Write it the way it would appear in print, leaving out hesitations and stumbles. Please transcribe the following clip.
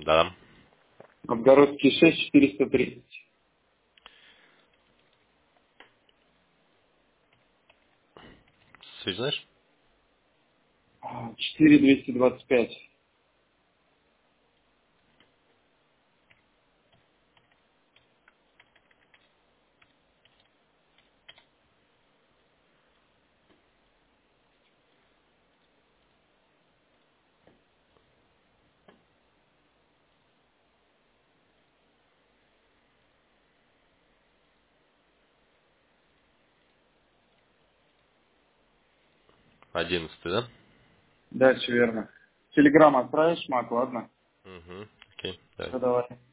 Да. Новгородский 6, 430. Связь знаешь? 4, 225. Одиннадцатый, да? Да, все верно. Телеграм отправишь, Мак, ладно? Угу. Окей, давай. Все, давай.